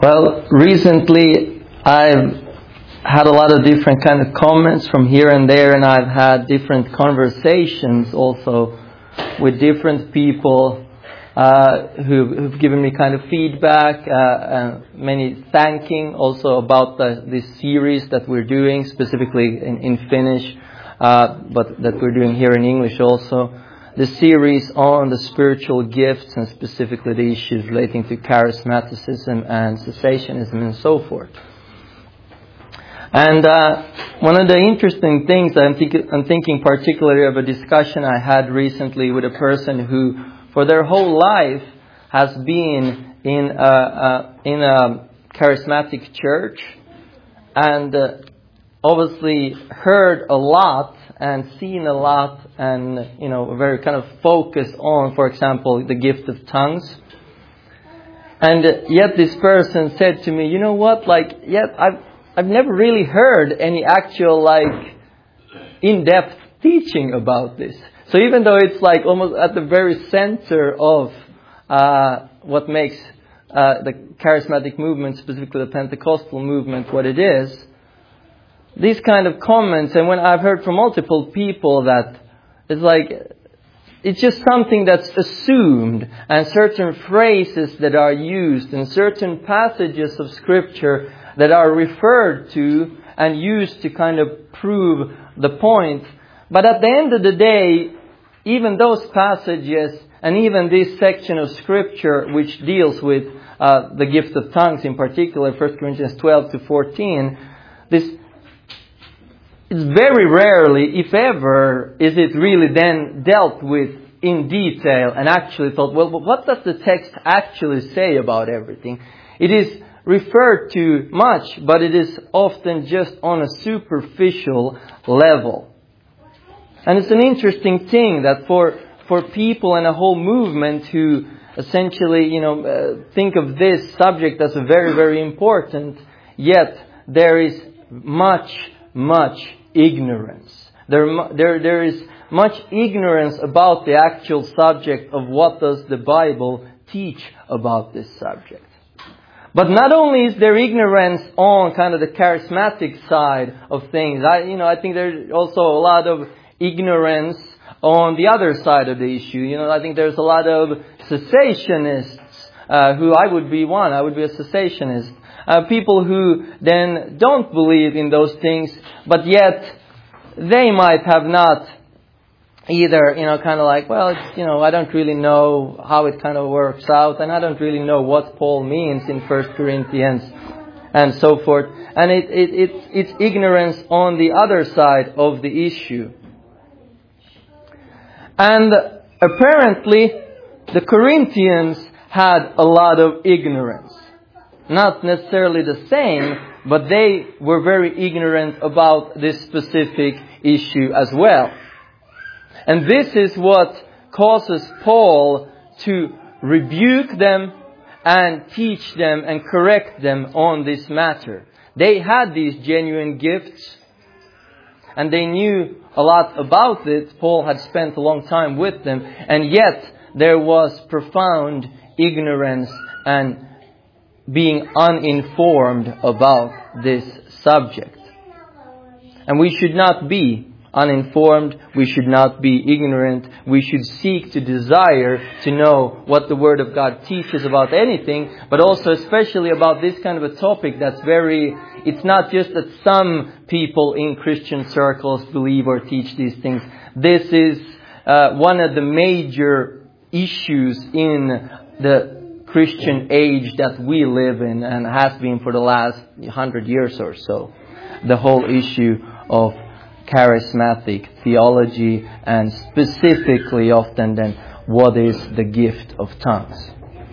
Well, recently I've had a lot of different kind of comments from here and there, and I've had different conversations also with different people who've given me kind of feedback, many thanking also about this series that we're doing, specifically in Finnish, but that we're doing here in English also. The series on the spiritual gifts and specifically the issues relating to charismaticism and cessationism and so forth. And one of the interesting things I'm thinking particularly of a discussion I had recently with a person who for their whole life has been in a charismatic church and obviously heard a lot and seen a lot and, very kind of focused on, for example, the gift of tongues. And yet this person said to me, you know what, I've never really heard any actual, in-depth teaching about this. So even though it's almost at the very center of what makes the charismatic movement, specifically the Pentecostal movement, what it is, these kind of comments, and when I've heard from multiple people that it's just something that's assumed, and certain phrases that are used, and certain passages of Scripture that are referred to and used to kind of prove the point. But at the end of the day, even those passages, and even this section of Scripture which deals with the gift of tongues in particular, 1 Corinthians 12 to 14, it's very rarely, if ever, is it really then dealt with in detail and actually thought, well, what does the text actually say about everything? It is referred to much, but it is often just on a superficial level. And it's an interesting thing that for people and a whole movement who essentially, think of this subject as a very, very important, yet there is much ignorance. There is much ignorance about the actual subject of what does the Bible teach about this subject. But not only is there ignorance on kind of the charismatic side of things, I think there's also a lot of ignorance on the other side of the issue. I think there's a lot of cessationists, who I would be one. I would be a cessationist. People who then don't believe in those things, but yet they might have not either, I don't really know how it kind of works out, and I don't really know what Paul means in 1 Corinthians and so forth. And it's ignorance on the other side of the issue. And apparently the Corinthians had a lot of ignorance. Not necessarily the same, but they were very ignorant about this specific issue as well. And this is what causes Paul to rebuke them and teach them and correct them on this matter. They had these genuine gifts and they knew a lot about it. Paul had spent a long time with them, and yet there was profound ignorance and being uninformed about this subject. And we should not be uninformed. We should not be ignorant. We should seek to desire to know what the Word of God teaches about anything, but also especially about this kind of a topic that's it's not just that some people in Christian circles believe or teach these things. This is one of the major issues in the Christian age that we live in and has been for the last 100 years or so. The whole issue of charismatic theology and specifically often then what is the gift of tongues.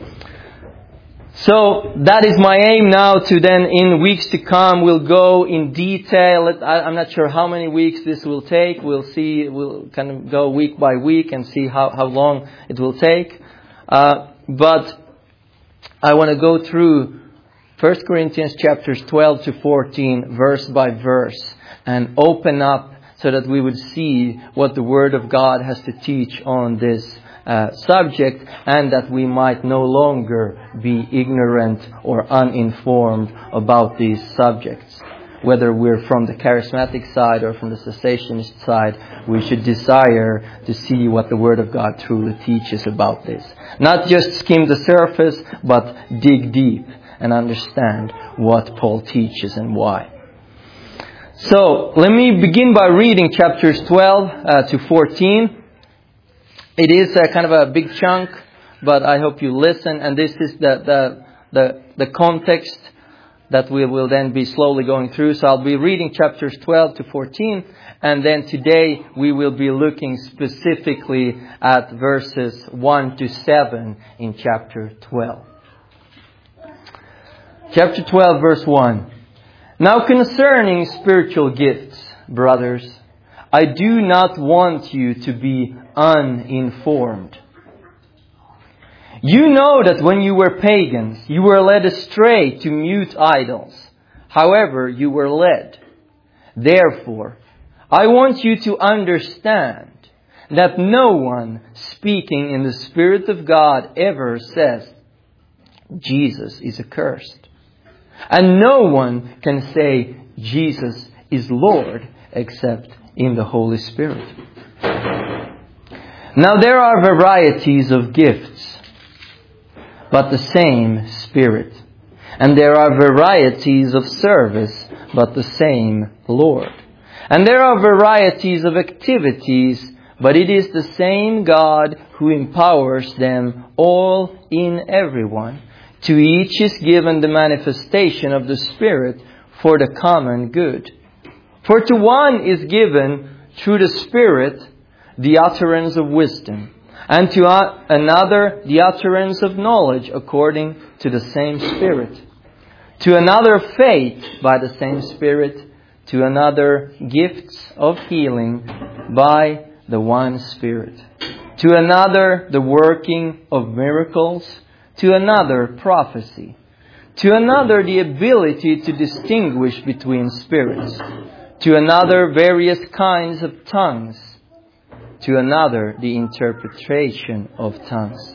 So that is my aim now to then in weeks to come we'll go in detail. I'm not sure how many weeks this will take. We'll see. We'll kind of go week by week and see how long it will take. But I want to go through 1 Corinthians chapters 12 to 14 verse by verse and open up so that we would see what the Word of God has to teach on this subject, and that we might no longer be ignorant or uninformed about these subjects. Whether we're from the charismatic side or from the cessationist side, we should desire to see what the Word of God truly teaches about this. Not just skim the surface, but dig deep and understand what Paul teaches and why. So, let me begin by reading chapters 12 to 14. It is kind of a big chunk, but I hope you listen. And this is the context that we will then be slowly going through. So I'll be reading chapters 12 to 14. And then today we will be looking specifically at verses 1 to 7 in chapter 12. Chapter 12, verse 1. Now concerning spiritual gifts, brothers, I do not want you to be uninformed. You know that when you were pagans, you were led astray to mute idols. However, you were led. Therefore, I want you to understand that no one speaking in the Spirit of God ever says, Jesus is accursed. And no one can say, Jesus is Lord, except in the Holy Spirit. Now there are varieties of gifts, but the same Spirit. And there are varieties of service, but the same Lord. And there are varieties of activities, but it is the same God who empowers them all in everyone. To each is given the manifestation of the Spirit for the common good. For to one is given through the Spirit the utterance of wisdom, and to another the utterance of knowledge according to the same Spirit. To another faith by the same Spirit. To another gifts of healing by the one Spirit. To another the working of miracles. To another prophecy. To another the ability to distinguish between spirits. To another various kinds of tongues. To another the interpretation of tongues.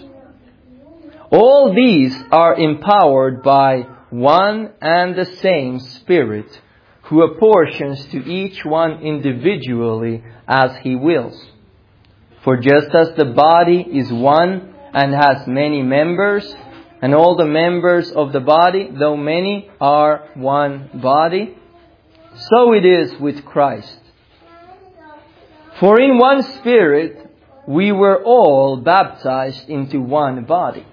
All these are empowered by one and the same Spirit, who apportions to each one individually as He wills. For just as the body is one and has many members, and all the members of the body, though many, are one body, so it is with Christ. For in one Spirit we were all baptized into one body,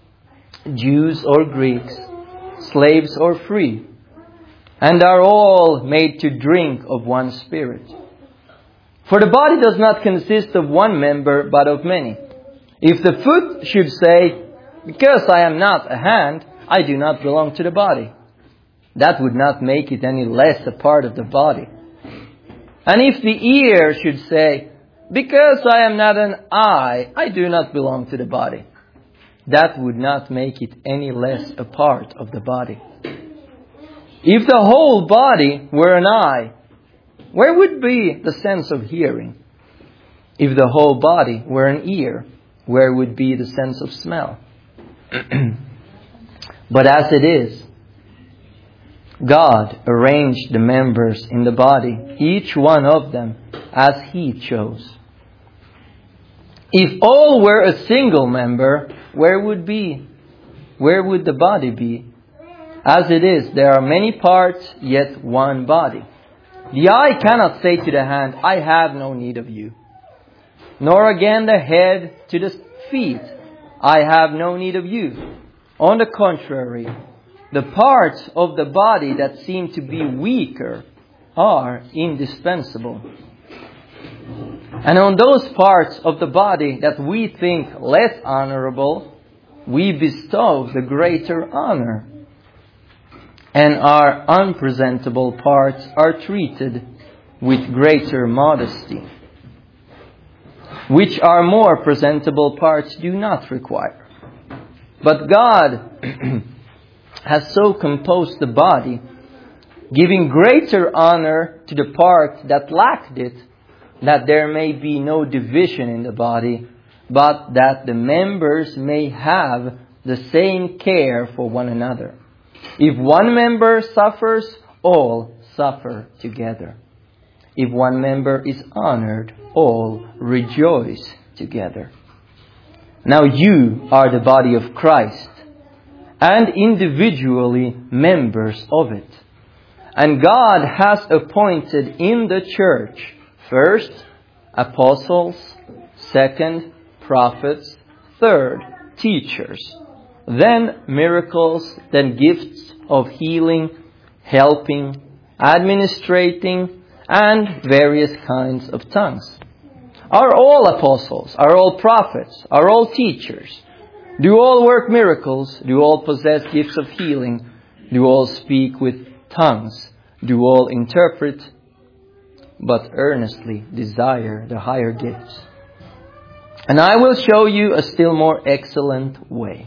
Jews or Greeks, slaves or free, and are all made to drink of one Spirit. For the body does not consist of one member, but of many. If the foot should say, because I am not a hand, I do not belong to the body, that would not make it any less a part of the body. And if the ear should say, because I am not an eye, I do not belong to the body, that would not make it any less a part of the body. If the whole body were an eye, where would be the sense of hearing? If the whole body were an ear, where would be the sense of smell? But as it is, God arranged the members in the body, each one of them, as He chose. If all were a single member, where would the body be? As it is, there are many parts, yet one body. The eye cannot say to the hand, I have no need of you. Nor again the head to the feet, I have no need of you. On the contrary, the parts of the body that seem to be weaker are indispensable. And on those parts of the body that we think less honorable, we bestow the greater honor. And our unpresentable parts are treated with greater modesty, which our more presentable parts do not require. But God has so composed the body, giving greater honor to the part that lacked it, that there may be no division in the body, but that the members may have the same care for one another. If one member suffers, all suffer together. If one member is honored, all rejoice together. Now you are the body of Christ, and individually members of it. And God has appointed in the church, first, apostles, second, prophets, third, teachers, then miracles, then gifts of healing, helping, administrating, and various kinds of tongues. Are all apostles? Are all prophets? Are all teachers? Do all work miracles? Do all possess gifts of healing? Do all speak with tongues? Do all interpret? But earnestly desire the higher gifts. And I will show you a still more excellent way.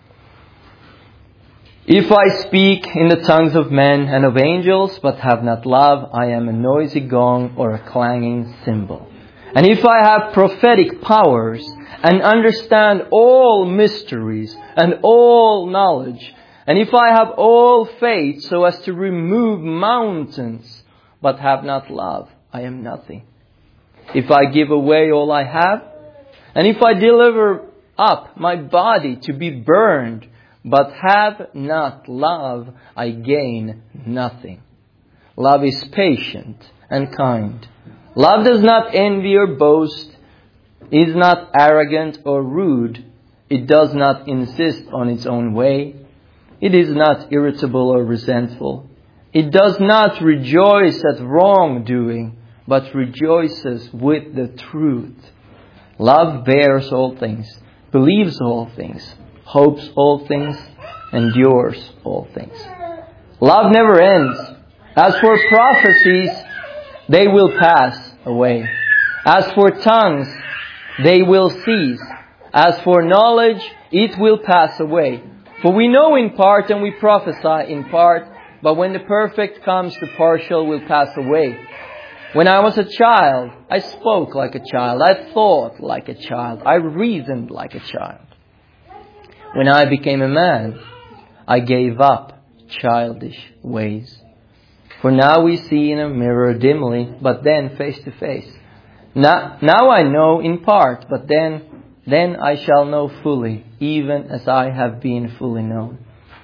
If I speak in the tongues of men and of angels, but have not love, I am a noisy gong or a clanging cymbal. And if I have prophetic powers and understand all mysteries and all knowledge, and if I have all faith so as to remove mountains, but have not love, I am nothing. If I give away all I have, and if I deliver up my body to be burned, but have not love, I gain nothing. Love is patient and kind. Love does not envy or boast, is not arrogant or rude. It does not insist on its own way. It is not irritable or resentful. It does not rejoice at wrongdoing, but rejoices with the truth. Love bears all things, believes all things, hopes all things, endures all things. Love never ends. As for prophecies, they will pass away. As for tongues, they will cease. As for knowledge, it will pass away. For we know in part and we prophesy in part, but when the perfect comes, the partial will pass away. When I was a child, I spoke like a child. I thought like a child. I reasoned like a child. When I became a man, I gave up childish ways. For now we see in a mirror dimly, but then face to face. Now I know in part, but then I shall know fully, even as I have been fully known.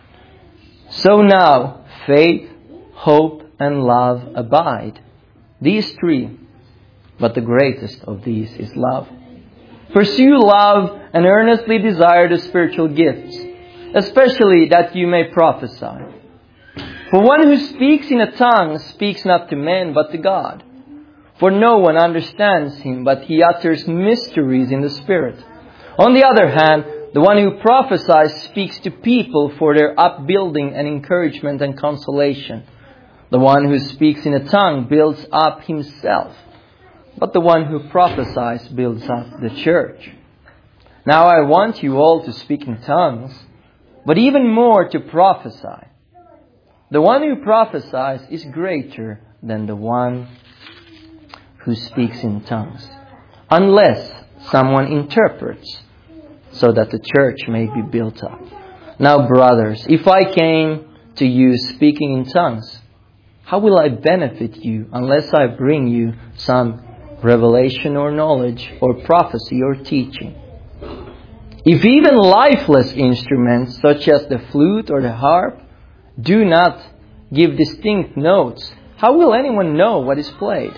So now, faith, hope, and love abide. These three, but the greatest of these is love. Pursue love and earnestly desire the spiritual gifts, especially that you may prophesy. For one who speaks in a tongue speaks not to men, but to God. For no one understands him, but he utters mysteries in the Spirit. On the other hand, the one who prophesies speaks to people for their upbuilding and encouragement and consolation. The one who speaks in a tongue builds up himself, but the one who prophesies builds up the church. Now I want you all to speak in tongues, but even more to prophesy. The one who prophesies is greater than the one who speaks in tongues, unless someone interprets, so that the church may be built up. Now, brothers, if I came to you speaking in tongues, how will I benefit you unless I bring you some revelation or knowledge or prophecy or teaching? If even lifeless instruments such as the flute or the harp do not give distinct notes, how will anyone know what is played?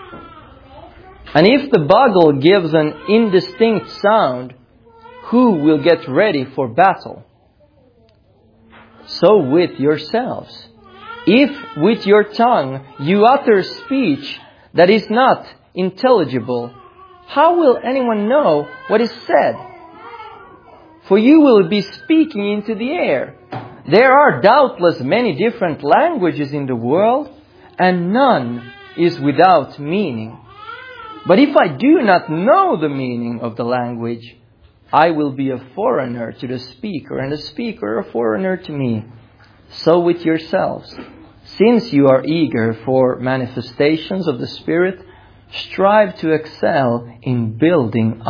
And if the bugle gives an indistinct sound, who will get ready for battle? So with yourselves. If with your tongue you utter speech that is not intelligible, how will anyone know what is said? For you will be speaking into the air. There are doubtless many different languages in the world, and none is without meaning. But if I do not know the meaning of the language, I will be a foreigner to the speaker, and the speaker a foreigner to me. So with yourselves, since you are eager for manifestations of the Spirit, strive to excel in building up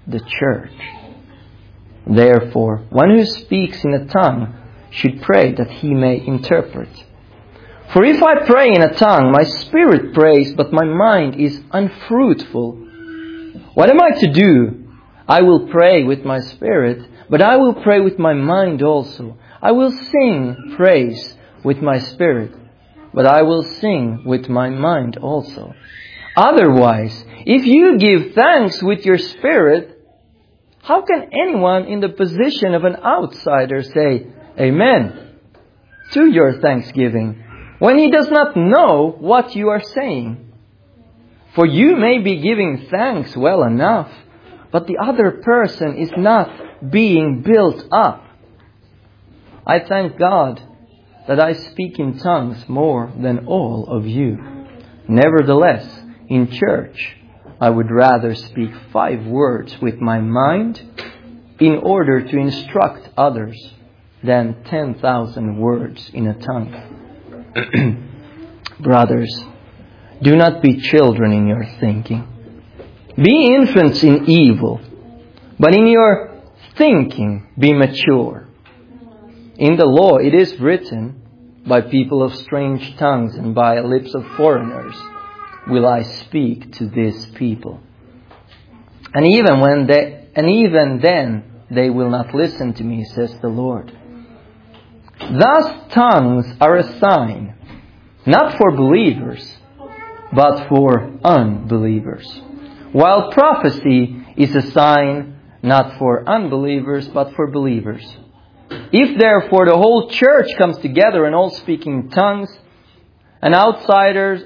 the church. Therefore, one who speaks in a tongue should pray that he may interpret. For if I pray in a tongue, my spirit prays, but my mind is unfruitful. What am I to do? I will pray with my spirit, but I will pray with my mind also. I will sing praise with my spirit, but I will sing with my mind also. Otherwise, if you give thanks with your spirit, how can anyone in the position of an outsider say, Amen, to your thanksgiving, when he does not know what you are saying? For you may be giving thanks well enough, but the other person is not being built up. I thank God that I speak in tongues more than all of you. Nevertheless, in church, I would rather speak 5 words with my mind in order to instruct others than 10,000 words in a tongue. Brothers, do not be children in your thinking. Be infants in evil, but in your thinking be mature. In the law it is written, by people of strange tongues and by lips of foreigners will I speak to this people. And even then they will not listen to me, says the Lord. Thus tongues are a sign, not for believers, but for unbelievers. While prophecy is a sign, not for unbelievers, but for believers. If therefore the whole church comes together and all speak in tongues, and outsiders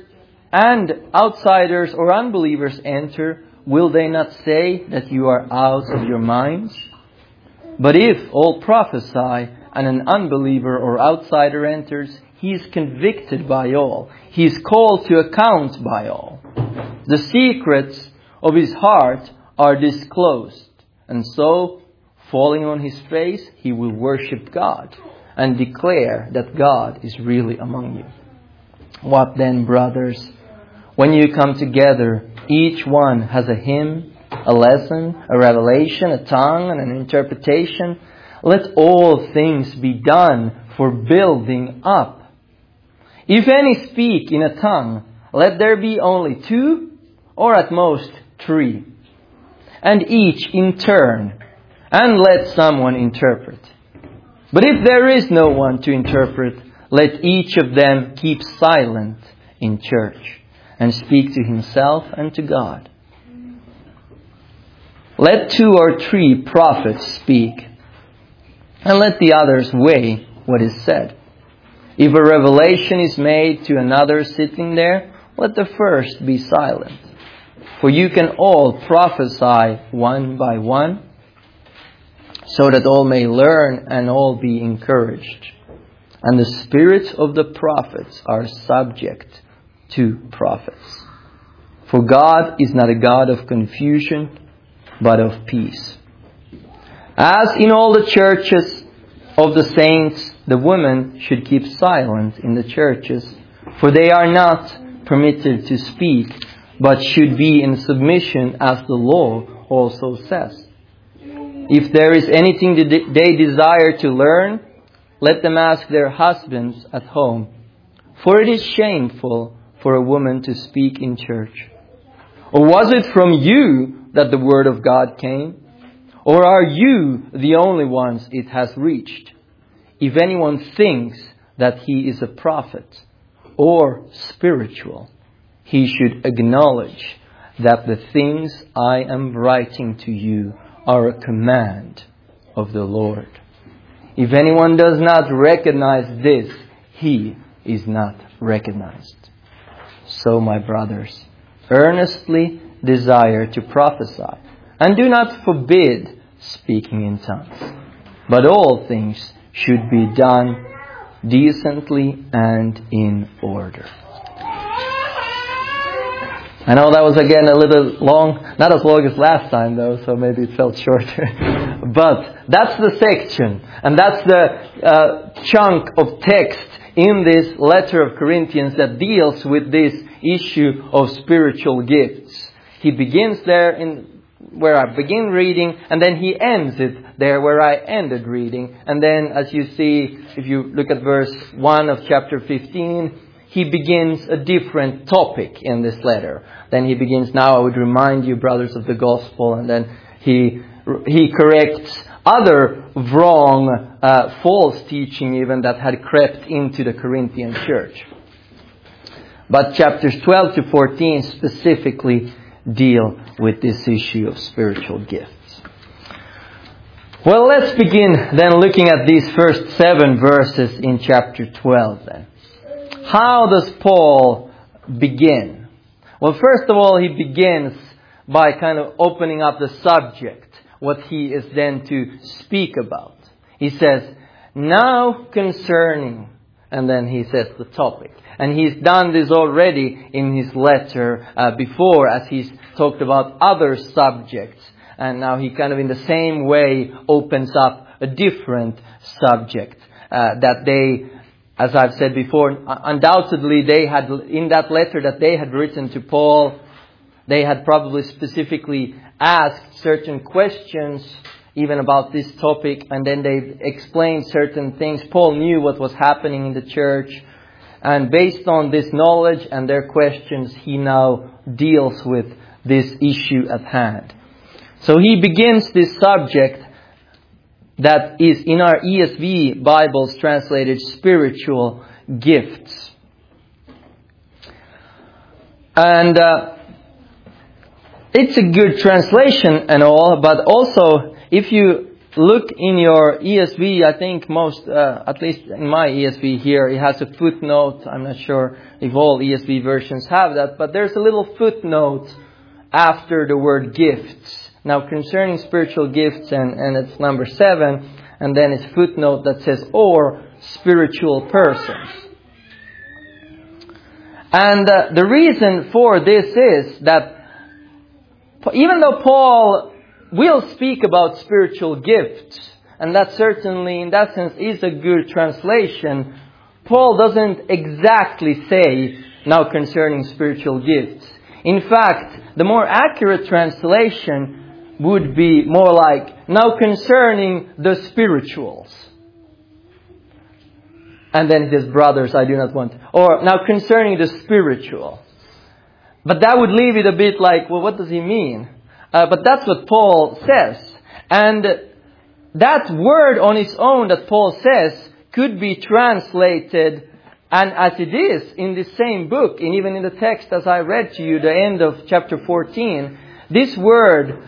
or unbelievers enter, will they not say that you are out of your minds? But if all prophesy and an unbeliever or outsider enters, he is convicted by all. He is called to account by all. The secrets of his heart are disclosed, and so, falling on his face, he will worship God and declare that God is really among you. What then, brothers? When you come together, each one has a hymn, a lesson, a revelation, a tongue, and an interpretation. Let all things be done for building up. If any speak in a tongue, let there be only 2 or at most 3, and each in turn, and let someone interpret. But if there is no one to interpret, let each of them keep silent in church and speak to himself and to God. Let 2 or 3 prophets speak, and let the others weigh what is said. If a revelation is made to another sitting there, let the first be silent. For you can all prophesy one by one, so that all may learn and all be encouraged. And the spirits of the prophets are subject to prophets. For God is not a God of confusion, but of peace. As in all the churches of the saints, the women should keep silent in the churches, for they are not permitted to speak, but should be in submission, as the law also says. If there is anything they desire to learn, let them ask their husbands at home. For it is shameful for a woman to speak in church. Or was it from you that the word of God came? Or are you the only ones it has reached? If anyone thinks that he is a prophet or spiritual, he should acknowledge that the things I am writing to you are a command of the Lord. If anyone does not recognize this, he is not recognized. So, my brothers, earnestly desire to prophesy, and do not forbid speaking in tongues. But all things should be done decently and in order. I know that was again a little long, not as long as last time though, so maybe it felt shorter. But that's the section, and that's the chunk of text in this letter of Corinthians that deals with this issue of spiritual gifts. He begins there in where I begin reading, and then he ends it there where I ended reading. And then, as you see, if you look at verse 1 of chapter 15, he begins a different topic in this letter. Then he begins, now I would remind you, brothers, of the gospel. And then he corrects other wrong, false teaching even that had crept into the Corinthian church. But chapters 12 to 14 specifically deal with this issue of spiritual gifts. Well, let's begin then looking at these first 7 verses in chapter 12 then. How does Paul begin? Well, first of all, he begins by kind of opening up the subject, what he is then to speak about. He says, now concerning, and then he says the topic. And he's done this already in his letter before, as he's talked about other subjects. And now he kind of in the same way opens up a different subject that they, as I've said before, undoubtedly they had, in that letter that they had written to Paul, they had probably specifically asked certain questions even about this topic, and then they explained certain things. Paul knew what was happening in the church, and based on this knowledge and their questions, he now deals with this issue at hand. So he begins this subject that is in our ESV Bibles translated spiritual gifts. And it's a good translation and all, but also if you look in your ESV, I think most, at least in my ESV here, it has a footnote. I'm not sure if all ESV versions have that, but there's a little footnote after the word gifts. Now concerning spiritual gifts, and it's number 7, and then it's footnote that says, or spiritual persons. And the reason for this is that even though Paul will speak about spiritual gifts, and that certainly in that sense is a good translation, Paul doesn't exactly say, now concerning spiritual gifts. In fact, the more accurate translation would be more like, now concerning the spirituals. And then it says, brothers, I do not want. Or, now concerning the spiritual. But that would leave it a bit like, well, what does he mean? But that's what Paul says. And that word on its own that Paul says could be translated, and as it is in the same book, and even in the text as I read to you, the end of chapter 14, this word,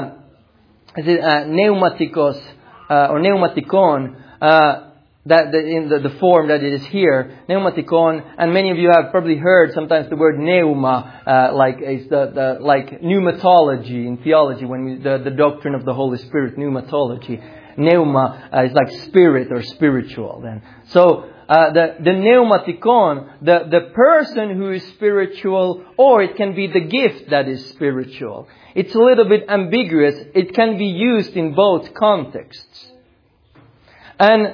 pneumatikos, or pneumatikon, that in the form that it is here, pneumatikon, and many of you have probably heard sometimes the word pneuma, like it's like pneumatology in theology, when the doctrine of the Holy Spirit, pneumatology. Pneuma is like spirit or spiritual. Then, so the pneumatikon, the person who is spiritual, or it can be the gift that is spiritual. It's a little bit ambiguous. It can be used in both contexts, and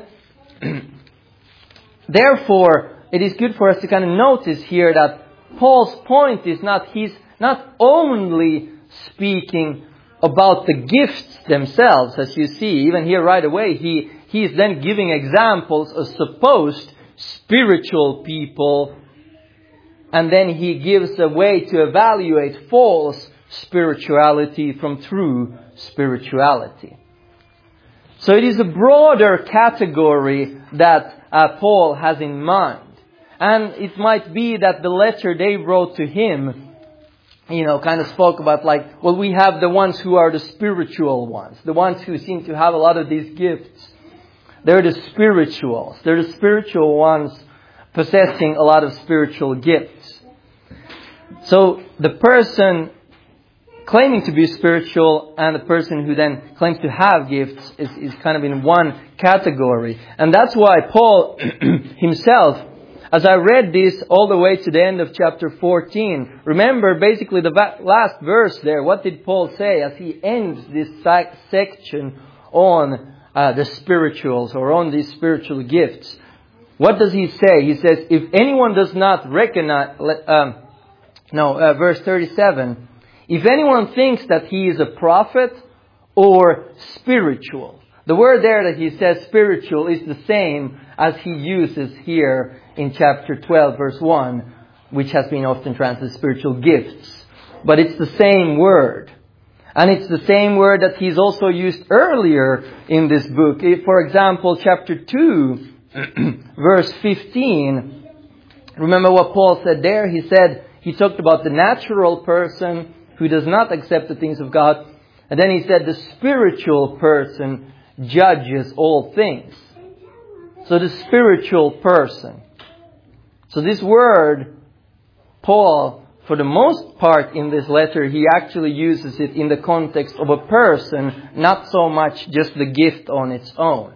therefore, it is good for us to kind of notice here that Paul's point is not, he's not only speaking about the gifts themselves, as you see, even here right away, he is then giving examples of supposed spiritual people, and then he gives a way to evaluate false spirituality from true spirituality. So it is a broader category that Paul has in mind. And it might be that the letter they wrote to him, kind of spoke about like, well, we have the ones who are the spiritual ones. The ones who seem to have a lot of these gifts. They're the spirituals. They're the spiritual ones possessing a lot of spiritual gifts. So the person claiming to be spiritual and the person who then claims to have gifts is kind of in one category. And that's why Paul himself, as I read this all the way to the end of chapter 14, remember basically the last verse there, what did Paul say as he ends this section on the spirituals or on these spiritual gifts? What does he say? He says, if anyone does not recognize, verse 37, if anyone thinks that he is a prophet or spiritual. The word there that he says spiritual is the same as he uses here in chapter 12 verse 1, which has been often translated spiritual gifts. But it's the same word. And it's the same word that he's also used earlier in this book. For example, chapter 2, verse 15. Remember what Paul said there? He talked about the natural person who does not accept the things of God. And then he said the spiritual person judges all things. So the spiritual person. So this word, Paul, for the most part in this letter, he actually uses it in the context of a person, not so much just the gift on its own.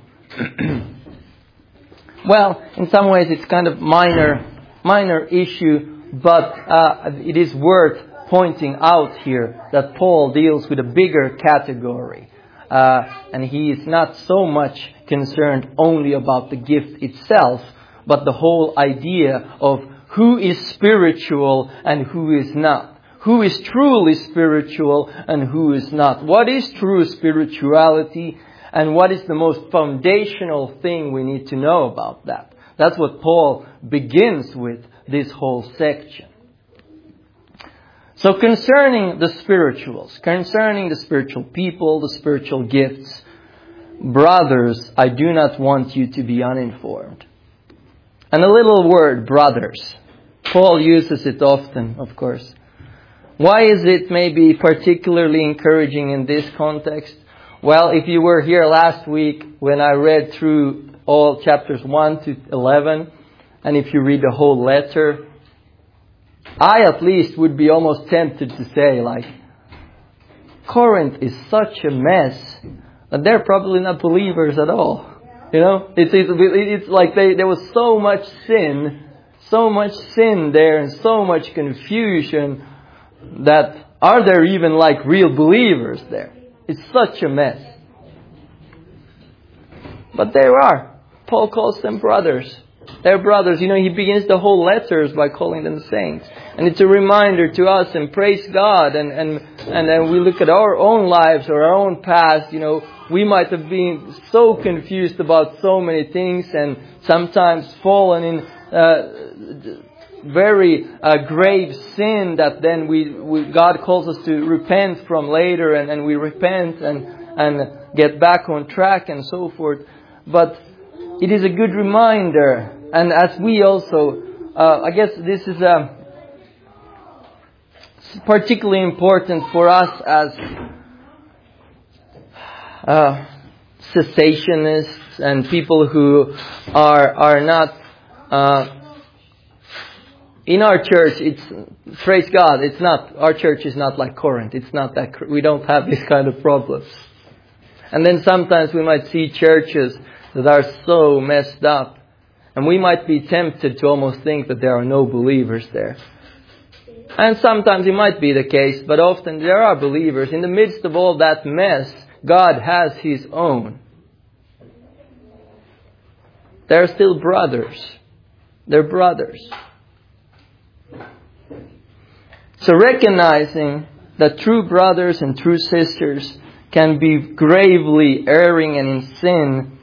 Well, in some ways it's kind of minor issue, but it is worth pointing out here that Paul deals with a bigger category. And he is not so much concerned only about the gift itself, but the whole idea of who is spiritual and who is not. Who is truly spiritual and who is not. What is true spirituality and what is the most foundational thing we need to know about that. That's what Paul begins with this whole section. So concerning the spirituals, concerning the spiritual people, the spiritual gifts, brothers, I do not want you to be uninformed. And a little word, brothers. Paul uses it often, of course. Why is it maybe particularly encouraging in this context? Well, if you were here last week when I read through all chapters 1 to 11, and if you read the whole letter, I at least would be almost tempted to say, like, Corinth is such a mess that they're probably not believers at all. You know, it's like there was so much sin there and so much confusion that are there even like real believers there? It's such a mess. But there are. Paul calls them brothers. They're brothers. You know, he begins the whole letters by calling them saints. And it's a reminder to us, and praise God. And then we look at our own lives or our own past. You know, we might have been so confused about so many things and sometimes fallen in very grave sin that then God calls us to repent from later, and we repent and get back on track and so forth. But it is a good reminder, and as we also, I guess this is particularly important for us as cessationists and people who are not in our church. It's, praise God, it's not, our church is not like Corinth. It's not that, we don't have this kind of problems. And then sometimes we might see churches that are so messed up, and we might be tempted to almost think that there are no believers there. And sometimes it might be the case, but often there are believers. In the midst of all that mess, God has His own. They're still brothers. They're brothers. So recognizing that true brothers and true sisters can be gravely erring and in sin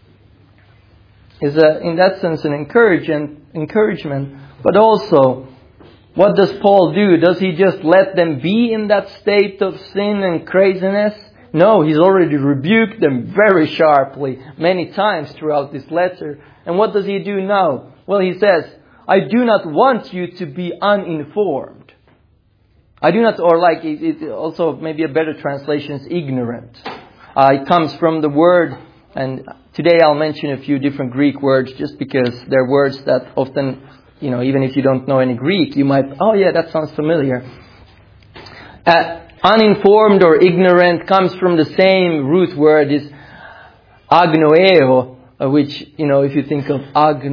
is in that sense an encouragement. But also, what does Paul do? Does he just let them be in that state of sin and craziness? No, he's already rebuked them very sharply many times throughout this letter. And what does he do now? Well, he says, I do not want you to be uninformed. I do not, or like it also maybe a better translation is ignorant. It comes from the word, and today I'll mention a few different Greek words just because they're words that often, you know, even if you don't know any Greek, you might, oh yeah, that sounds familiar. Uninformed or ignorant comes from the same root word is agnoeo, which, you know, if you think of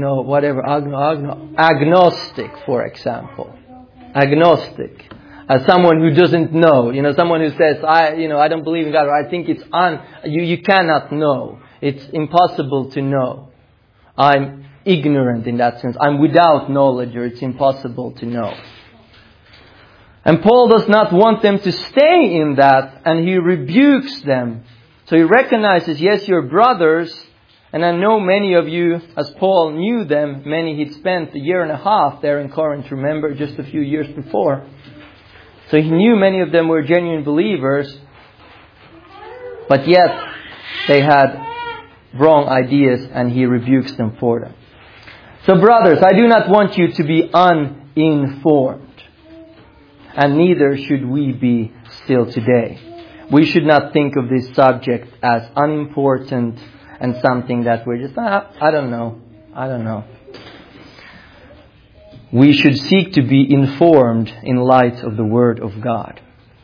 agnostic, for example. Agnostic. As someone who doesn't know, you know, someone who says, I don't believe in God, or I think it's you cannot know. It's impossible to know. I'm ignorant in that sense. I'm without knowledge, or it's impossible to know. And Paul does not want them to stay in that, and he rebukes them. So he recognizes, yes, you're brothers, and I know many of you, as Paul knew them, many he'd spent a year and a half there in Corinth, remember, just a few years before. So he knew many of them were genuine believers, but yet they had wrong ideas, and he rebukes them for them. So brothers, I do not want you to be uninformed, and neither should we be still today. We should not think of this subject as unimportant and something that we're just, I don't know. We should seek to be informed in light of the Word of God.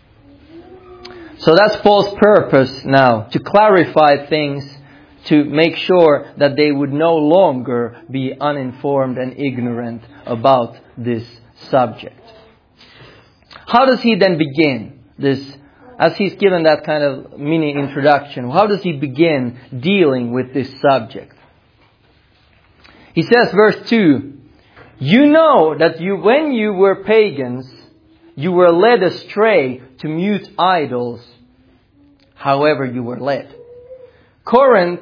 So that's Paul's purpose now, to clarify things, to make sure that they would no longer be uninformed and ignorant about this subject. How does he then begin this? As he's given that kind of mini introduction, how does he begin dealing with this subject? He says, verse 2, you know that when you were pagans, you were led astray to mute idols, however you were led. Corinth,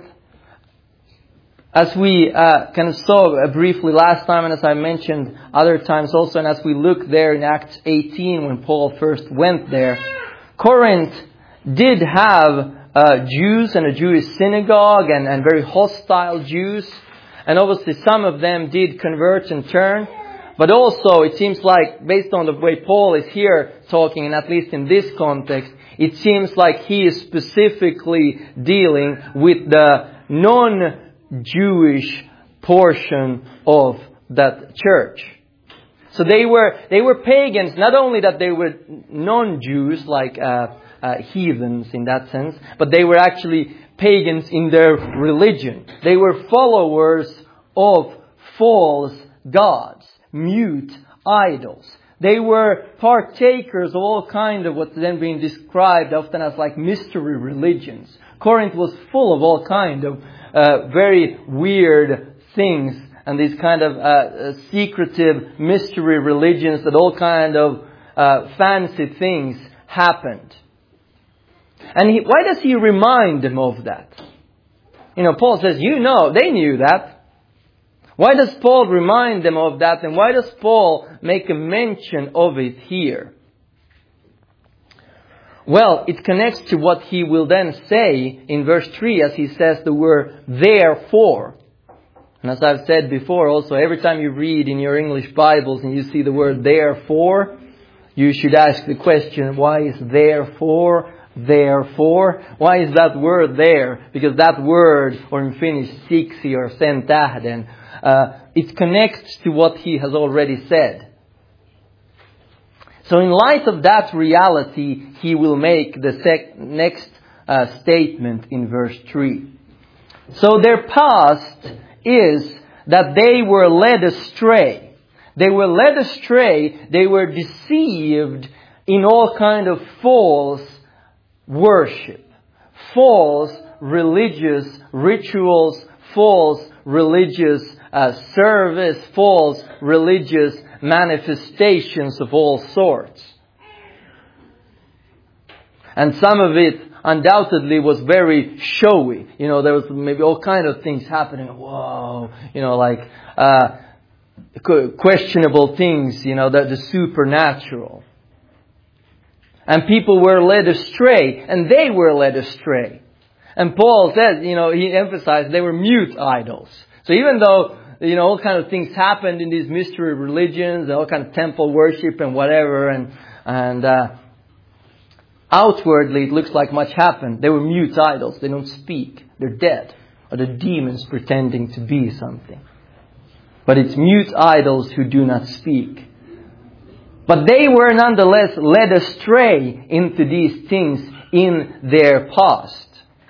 as we kind of saw briefly last time, and as I mentioned other times also, and as we look there in Acts 18 when Paul first went there, Corinth did have Jews and a Jewish synagogue and very hostile Jews. And obviously some of them did convert and turn. But also it seems like, based on the way Paul is here talking, and at least in this context, it seems like he is specifically dealing with the non-Jewish portion of that church. So they were pagans, not only that they were non-Jews, like heathens in that sense, but they were actually pagans in their religion. They were followers of false gods, mute idols. They were partakers of all kind of what's then being described often as like mystery religions. Corinth was full of all kind of very weird things, and these kind of secretive mystery religions, that all kind of fancy things happened. And why does he remind them of that? Paul says, they knew that. Why does Paul remind them of that? And why does Paul make a mention of it here? Well, it connects to what he will then say in verse 3 as he says the word therefore. And as I've said before also, every time you read in your English Bibles and you see the word therefore, you should ask the question, why is therefore? Why is that word there? Because that word, or in Finnish, siksi or sen tähden, it connects to what he has already said. So in light of that reality, he will make the next statement in verse 3. So their past is that they were led astray. They were led astray. They were deceived in all kind of false worship, false religious rituals, false religious service, false religious manifestations of all sorts. And some of it undoubtedly was very showy. There was maybe all kind of things happening. Whoa, like questionable things, the supernatural. And people were led astray, and they were led astray. And Paul says, he emphasized they were mute idols. So even though, all kind of things happened in these mystery religions, all kind of temple worship and whatever, and outwardly it looks like much happened. They were mute idols. They don't speak. They're dead. Or the demons pretending to be something. But it's mute idols who do not speak. But they were nonetheless led astray into these things in their past.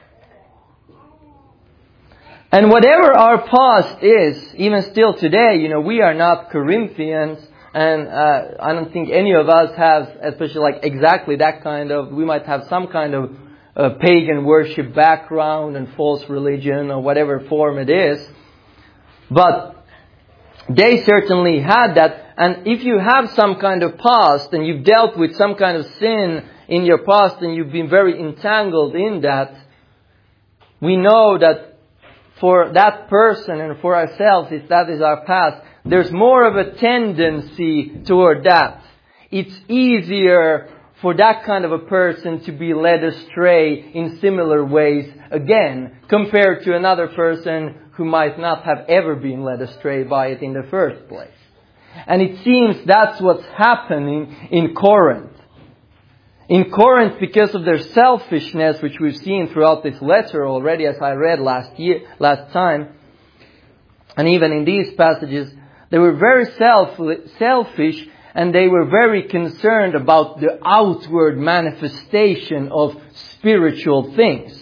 And whatever our past is, even still today, we are not Corinthians. And I don't think any of us have, especially like exactly that kind of, we might have some kind of pagan worship background and false religion or whatever form it is. But they certainly had that. And if you have some kind of past and you've dealt with some kind of sin in your past and you've been very entangled in that, we know that for that person and for ourselves, if that is our past, there's more of a tendency toward that. It's easier for that kind of a person to be led astray in similar ways again, compared to another person who might not have ever been led astray by it in the first place. And it seems that's what's happening in Corinth. In Corinth, because of their selfishness, which we've seen throughout this letter already, as I read last time, and even in these passages, they were very selfish, and they were very concerned about the outward manifestation of spiritual things.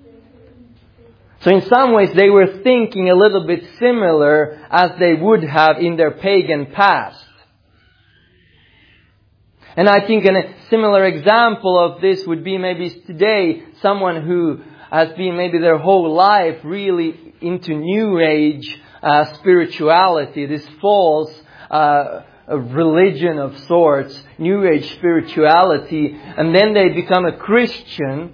So in some ways they were thinking a little bit similar as they would have in their pagan past. And I think a similar example of this would be maybe today someone who has been maybe their whole life really into New Age spirituality, this false religion of sorts, New Age spirituality, and then they become a Christian.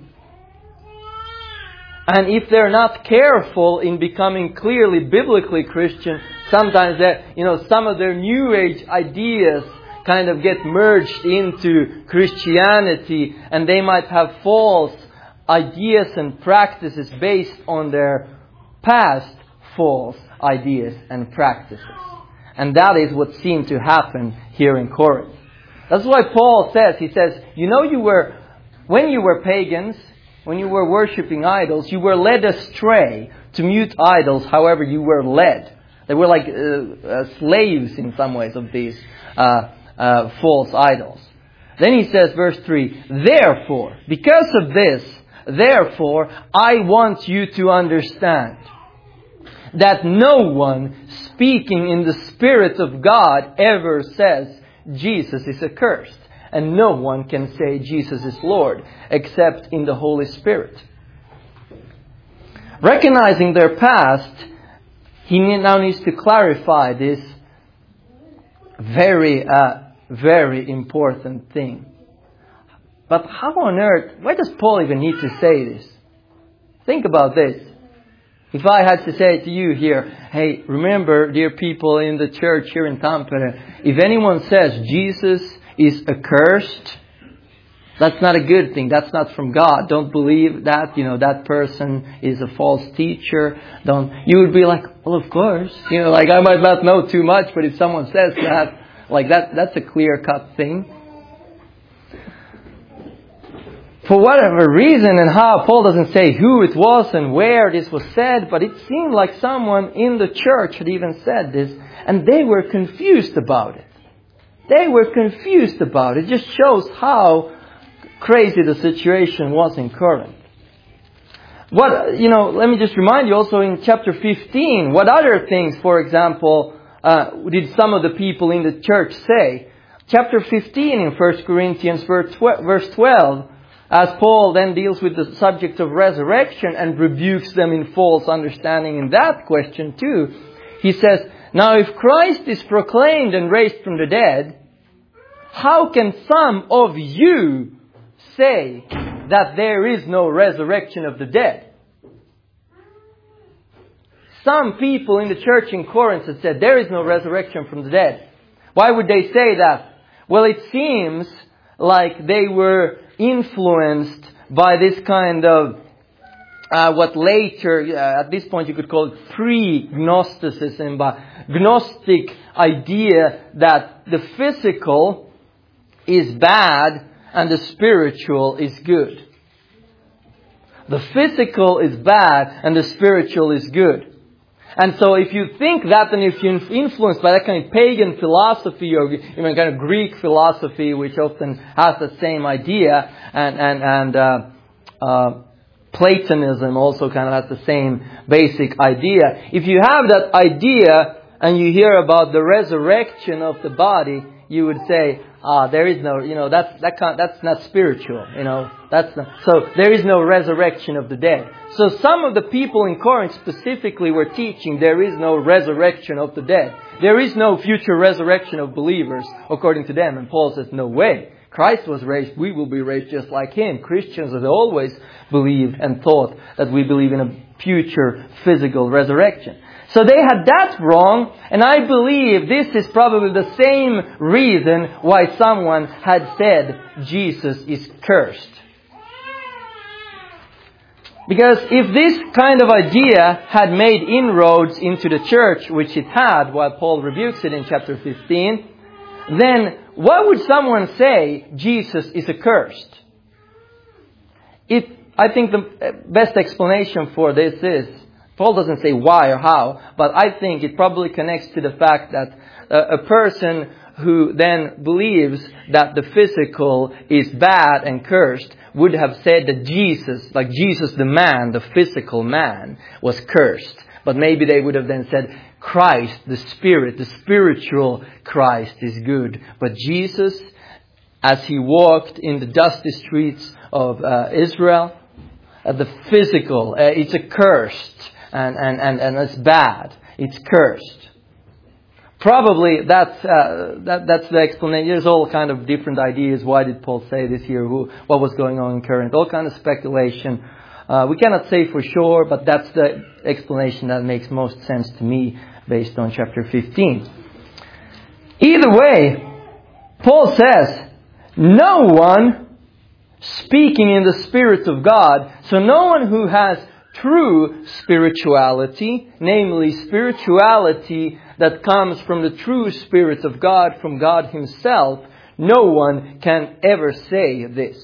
And if they're not careful in becoming clearly biblically Christian, sometimes some of their New Age ideas kind of get merged into Christianity, and they might have false ideas and practices based on their past false ideas and practices. And that is what seemed to happen here in Corinth. That's why Paul says, when you were pagans, when you were worshipping idols, you were led astray to mute idols, however you were led. They were like slaves in some ways of these false idols. Then he says, verse 3, therefore, because of this, therefore, I want you to understand that no one speaking in the Spirit of God ever says Jesus is accursed. And no one can say Jesus is Lord except in the Holy Spirit. Recognizing their past, he now needs to clarify this very, very important thing. But how on earth, why does Paul even need to say this? Think about this. If I had to say to you here, hey, remember, dear people in the church here in Tampere, if anyone says Jesus is accursed, that's not a good thing. That's not from God. Don't believe that. That person is a false teacher. You would be like, well, of course. I might not know too much, but if someone says that, that's a clear-cut thing. For whatever reason and how, Paul doesn't say who it was and where this was said, but it seemed like someone in the church had even said this, and they were confused about it. They were confused about it. It just shows how crazy the situation was in Corinth. Let me just remind you also in chapter 15, what other things, for example, did some of the people in the church say? Chapter 15 in 1 Corinthians verse 12, as Paul then deals with the subject of resurrection and rebukes them in false understanding in that question too. He says, now if Christ is proclaimed and raised from the dead, how can some of you say that there is no resurrection of the dead? Some people in the church in Corinth had said there is no resurrection from the dead. Why would they say that? Well, it seems like they were influenced by this kind of what later, at this point you could call it pre-Gnosticism, but Gnostic idea that the physical is bad and the spiritual is good. The physical is bad and the spiritual is good. And so if you think that, and if you're influenced by that kind of pagan philosophy or even kind of Greek philosophy, which often has the same idea, and Platonism also kind of has the same basic idea. If you have that idea and you hear about the resurrection of the body, you would say, there is no, that's not spiritual, so there is no resurrection of the dead. So some of the people in Corinth specifically were teaching there is no resurrection of the dead. There is no future resurrection of believers, according to them. And Paul says, no way. Christ was raised, we will be raised just like Him. Christians have always believed and thought that we believe in a future physical resurrection. So they had that wrong, and I believe this is probably the same reason why someone had said Jesus is cursed. Because if this kind of idea had made inroads into the church, which it had, while Paul rebukes it in chapter 15, then what would someone say Jesus is accursed? I think the best explanation for this is, Paul doesn't say why or how, but I think it probably connects to the fact that a person who then believes that the physical is bad and cursed would have said that Jesus, like Jesus the man, the physical man, was cursed. But maybe they would have then said, Christ, the Spirit, the spiritual Christ is good. But Jesus, as He walked in the dusty streets of Israel, the physical, it's accursed and it's bad. It's cursed. Probably that's the explanation. There's all kind of different ideas. Why did Paul say this here? What was going on in Corinth? All kind of speculation. We cannot say for sure, but that's the explanation that makes most sense to me based on chapter 15. Either way, Paul says, no one speaking in the Spirit of God, so no one who has true spirituality, namely spirituality that comes from the true Spirit of God, from God Himself, no one can ever say this.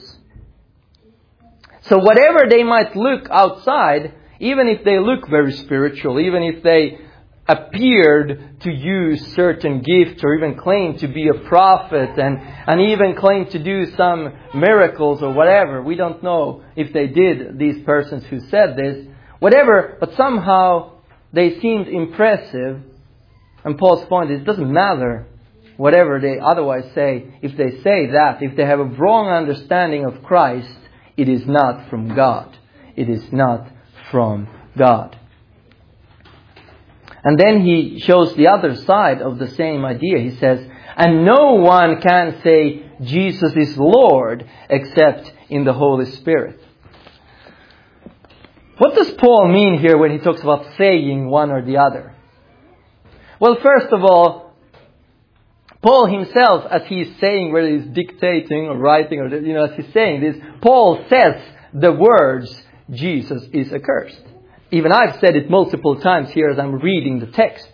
So whatever they might look outside, even if they look very spiritual, even if they appeared to use certain gifts or even claim to be a prophet and even claim to do some miracles or whatever. We don't know if they did, these persons who said this. Whatever, but somehow they seemed impressive. And Paul's point is, it doesn't matter whatever they otherwise say. If they say that, if they have a wrong understanding of Christ, it is not from God. It is not from God. And then he shows the other side of the same idea. He says, and no one can say Jesus is Lord except in the Holy Spirit. What does Paul mean here when he talks about saying one or the other? Well, first of all, Paul himself, as he's saying, whether he's dictating or writing or, as he's saying this, Paul says the words, Jesus is accursed. Even I've said it multiple times here as I'm reading the text.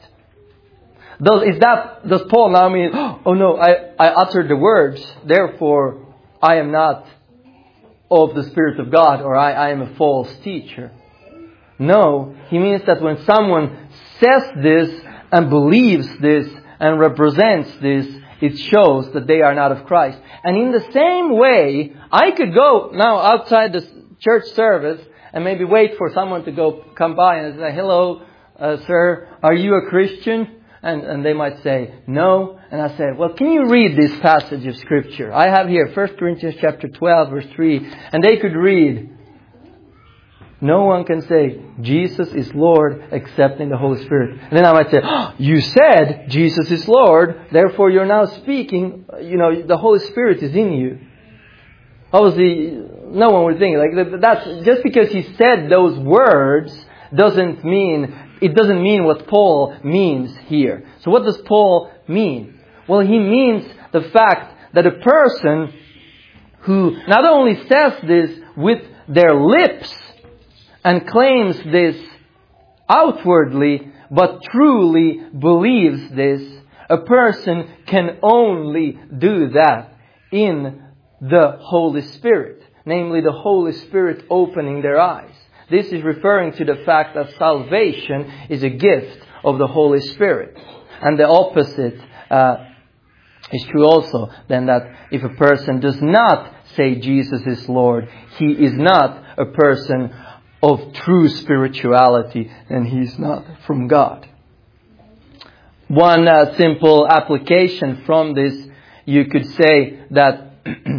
Does Paul now mean, oh no, I uttered the words, therefore I am not of the Spirit of God, or I am a false teacher? No, he means that when someone says this and believes this and represents this, it shows that they are not of Christ. And in the same way, I could go now outside the church service and maybe wait for someone to come by and say, hello, sir, are you a Christian? And they might say, no. And I say, well, can you read this passage of Scripture? I have here 1 Corinthians chapter 12, verse 3. And they could read, no one can say Jesus is Lord except in the Holy Spirit. And then I might say, you said Jesus is Lord, therefore you're now speaking, the Holy Spirit is in you. Obviously, no one would think like that's just because he said those words doesn't mean what Paul means here. So what does Paul mean? Well, he means the fact that a person who not only says this with their lips and claims this outwardly, but truly believes this, a person can only do that in the Holy Spirit. Namely, the Holy Spirit opening their eyes. This is referring to the fact that salvation is a gift of the Holy Spirit. And the opposite is true also, then, that if a person does not say Jesus is Lord, he is not a person of true spirituality, and he is not from God. One simple application from this you could say that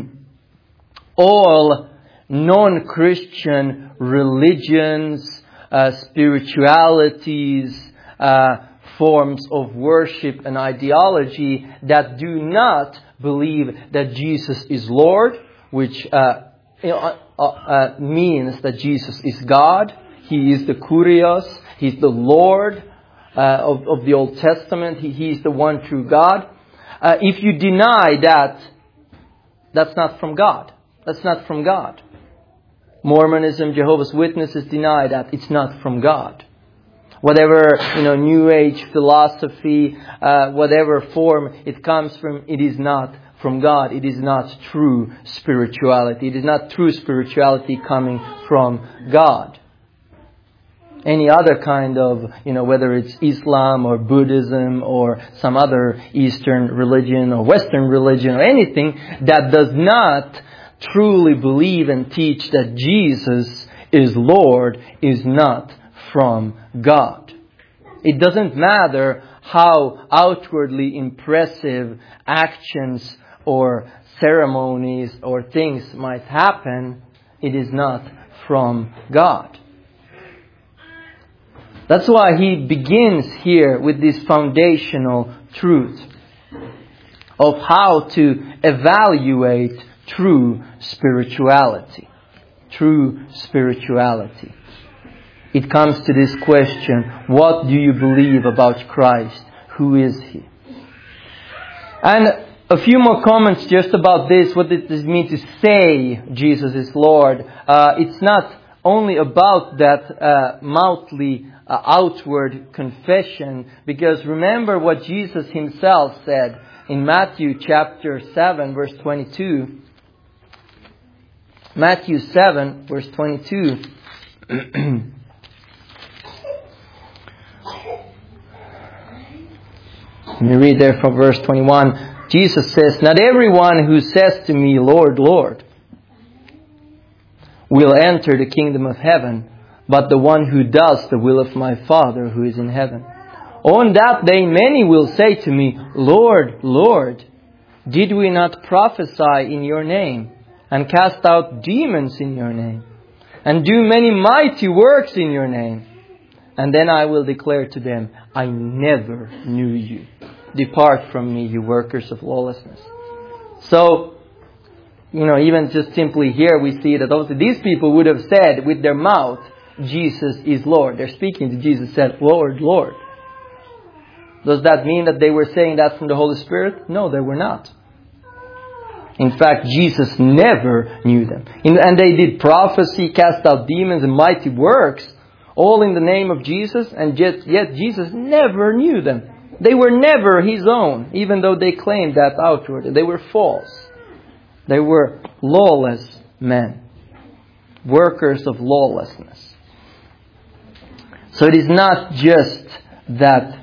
all non-Christian religions, spiritualities, forms of worship and ideology that do not believe that Jesus is Lord, which means that Jesus is God. He is the Kurios. He's the Lord of the Old Testament. He is the one true God. If you deny that, that's not from God. That's not from God. Mormonism, Jehovah's Witnesses deny that. It's not from God. Whatever, New Age philosophy, whatever form it comes from, it is not from God. It is not true spirituality. It is not true spirituality coming from God. Any other kind of, whether it's Islam or Buddhism or some other Eastern religion or Western religion or anything that does not truly believe and teach that Jesus is Lord is not from God. It doesn't matter how outwardly impressive actions or ceremonies or things might happen, it is not from God. That's why he begins here with this foundational truth of how to evaluate true spirituality. True spirituality. It comes to this question, what do you believe about Christ? Who is He? And a few more comments just about this, what does it mean to say Jesus is Lord? It's not only about that mouthly outward confession, because remember what Jesus Himself said in Matthew chapter 7 verse 22. Matthew 7 verse 22. Let me read there from verse 21. Jesus says, "Not everyone who says to me, Lord, Lord, will enter the kingdom of heaven, but the one who does the will of my Father who is in heaven. On that day many will say to me, Lord, Lord, did we not prophesy in your name, and cast out demons in your name, and do many mighty works in your name? And then I will declare to them, I never knew you. Depart from me, you workers of lawlessness." So, even just simply here we see that also these people would have said with their mouth, Jesus is Lord. They're speaking to Jesus, said, Lord, Lord. Does that mean that they were saying that from the Holy Spirit? No, they were not. In fact, Jesus never knew them. And they did prophecy, cast out demons and mighty works, all in the name of Jesus, and yet Jesus never knew them. They were never His own, even though they claimed that outwardly. They were false. They were lawless men, workers of lawlessness. So it is not just that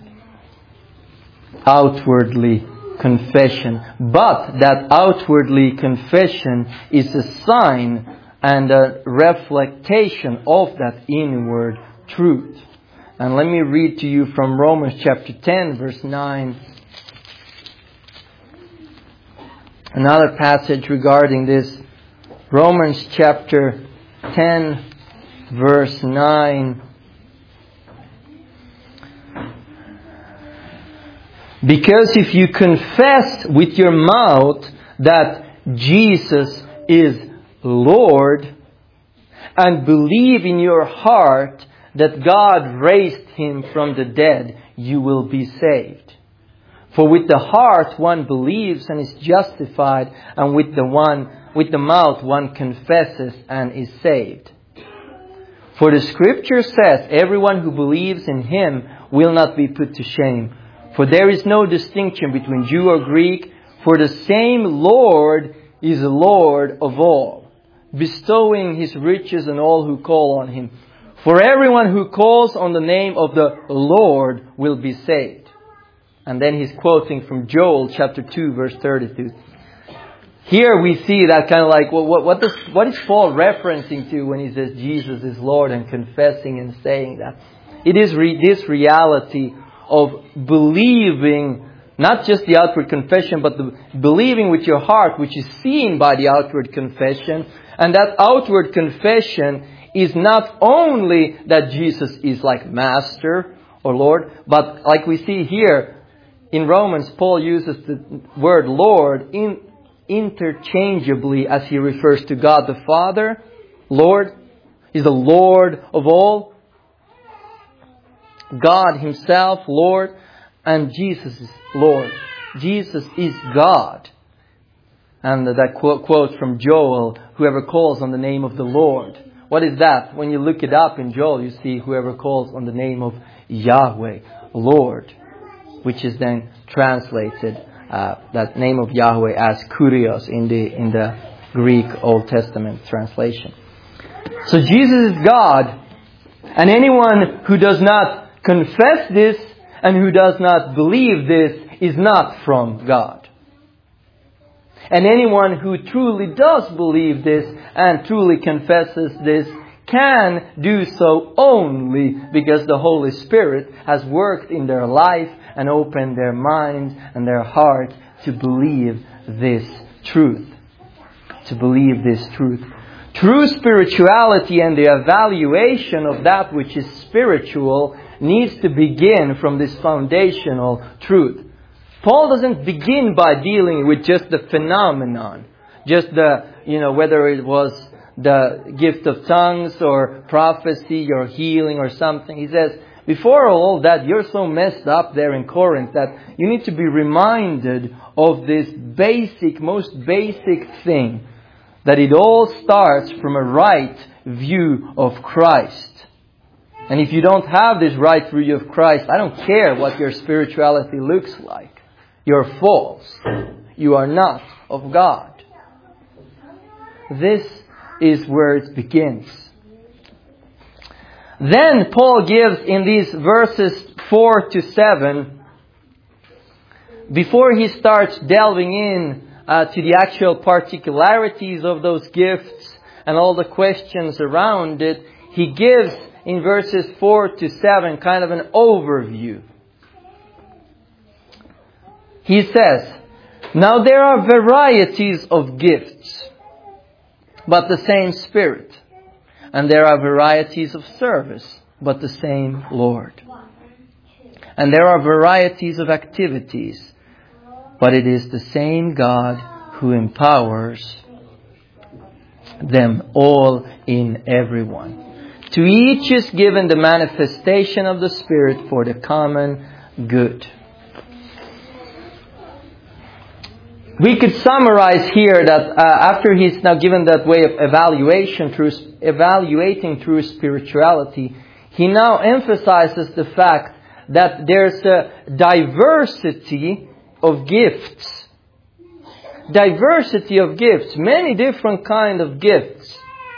outwardly confession, but that outwardly confession is a sign and a reflection of that inward truth. And let me read to you from Romans chapter 10 verse 9. Another passage regarding this. Romans chapter 10 verse 9. Because if you confess with your mouth that Jesus is Lord, and believe in your heart that God raised Him from the dead, you will be saved. For with the heart one believes and is justified, and with the mouth one confesses and is saved. For the Scripture says, everyone who believes in Him will not be put to shame. For there is no distinction between Jew or Greek, for the same Lord is Lord of all, bestowing His riches on all who call on Him. For everyone who calls on the name of the Lord will be saved. And then he's quoting from Joel chapter 2 verse 32. Here we see that kind of like, what is Paul referencing to when he says Jesus is Lord and confessing and saying that? It is this reality of believing Not just the outward confession, but the believing with your heart, which is seen by the outward confession. And that outward confession is not only that Jesus is like Master or Lord, but like we see here in Romans, Paul uses the word Lord interchangeably as he refers to God the Father. Lord, He's the Lord of all. God Himself, Lord, and Jesus is Lord. Jesus is God. And that quote from Joel, whoever calls on the name of the Lord. What is that? When you look it up in Joel, you see whoever calls on the name of Yahweh, Lord, which is then translated, that name of Yahweh as Kurios in the Greek Old Testament translation. So Jesus is God, and anyone who does not confess this and who does not believe this is not from God. And anyone who truly does believe this and truly confesses this can do so only because the Holy Spirit has worked in their life and opened their minds and their heart to believe this truth. To believe this truth. True spirituality and the evaluation of that which is spiritual needs to begin from this foundational truth. Paul doesn't begin by dealing with just the phenomenon, just whether it was the gift of tongues or prophecy or healing or something. He says, before all that, you're so messed up there in Corinth that you need to be reminded of this most basic thing, that it all starts from a right view of Christ. And if you don't have this right view of Christ, I don't care what your spirituality looks like. You're false. You are not of God. This is where it begins. Then Paul gives in these verses 4 to 7, before he starts delving in to the actual particularities of those gifts and all the questions around it, he gives in verses 4 to 7 kind of an overview. He says, now there are varieties of gifts, but the same Spirit. And there are varieties of service, but the same Lord. And there are varieties of activities, but it is the same God who empowers them all in everyone. To each is given the manifestation of the Spirit for the common good. We could summarize here that after he's now given that way of evaluating through spirituality, he now emphasizes the fact that there's a diversity of gifts. Diversity of gifts. Many different kind of gifts.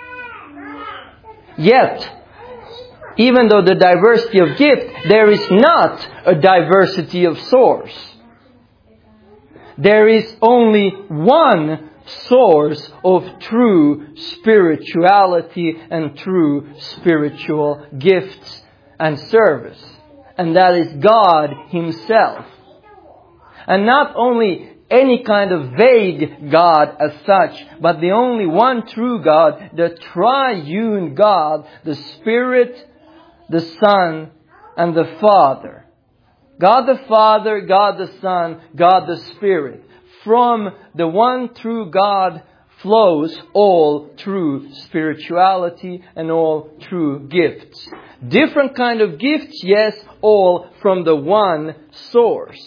Yet, even though the diversity of gift, there is not a diversity of source. There is only one source of true spirituality and true spiritual gifts and service. And that is God Himself. And not only any kind of vague God as such, but the only one true God, the triune God, the Spirit, the Son, and the Father. God the Father, God the Son, God the Spirit. From the one true God flows all true spirituality and all true gifts. Different kind of gifts, yes, all from the one source.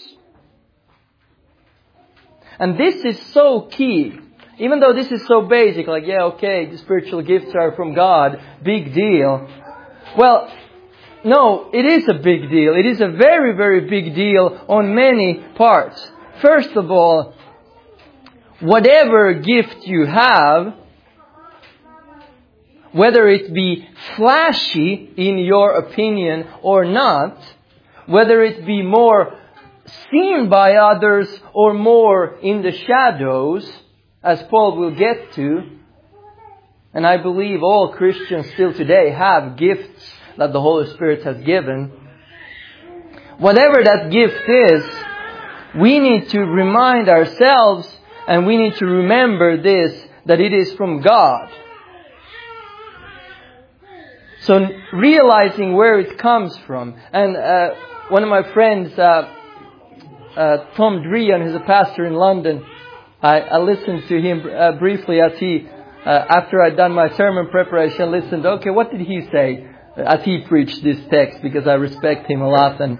And this is so key. Even though this is so basic, like, the spiritual gifts are from God, big deal. Well, no, it is a big deal. It is a very, very big deal on many parts. First of all, whatever gift you have, whether it be flashy in your opinion or not, whether it be more seen by others or more in the shadows, as Paul will get to, and I believe all Christians still today have gifts that the Holy Spirit has given. Whatever that gift is, we need to remind ourselves, and we need to remember this, that it is from God. So realizing where it comes from. And one of my friends, Tom Drian, who's a pastor in London, I listened to him briefly as he, after I'd done my sermon preparation, listened, okay, what did he say as he preached this text? Because I respect him a lot, and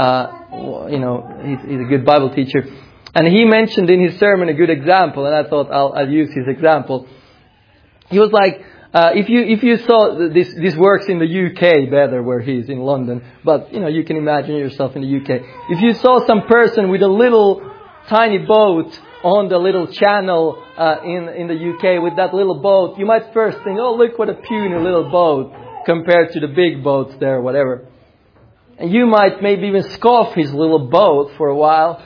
he's a good Bible teacher. And he mentioned in his sermon a good example, and I thought I'll use his example. He was like, if you saw this works in the UK better, where he's in London, but you can imagine yourself in the UK. If you saw some person with a little tiny boat on the little channel in the UK with that little boat, you might first think, oh, look what a puny little boat compared to the big boats there, or whatever. And you might maybe even scoff his little boat for a while.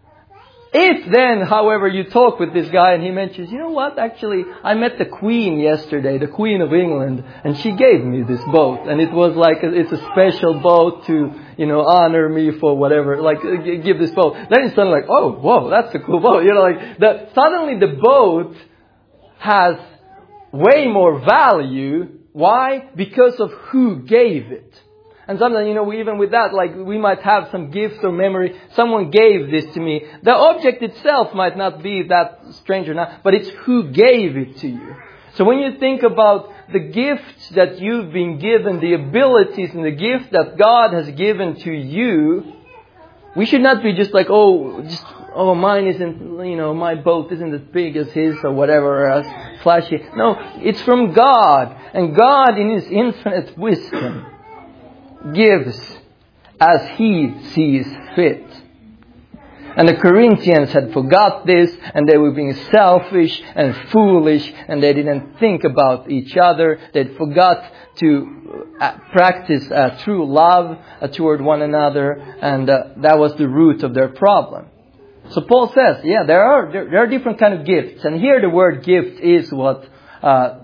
If then, however, you talk with this guy and he mentions, you know what, actually, I met the Queen yesterday, the Queen of England, and she gave me this boat. And it was like, it's a special boat to, honor me for whatever, like, give this boat. Then it's suddenly like, oh, whoa, that's a cool boat. Suddenly the boat has way more value. Why? Because of who gave it. And sometimes, even with that, like, we might have some gifts or memory. Someone gave this to me. The object itself might not be that strange or not, but it's who gave it to you. So when you think about the gifts that you've been given, the abilities and the gift that God has given to you, we should not be just like, mine isn't, my boat isn't as big as his or whatever, or as flashy. No, it's from God. And God, in His infinite wisdom, gives as He sees fit. And the Corinthians had forgot this, and they were being selfish and foolish, and they didn't think about each other. They'd forgot to practice true love toward one another, and that was the root of their problem. So Paul says, there are different kind of gifts, and here the word gift is what the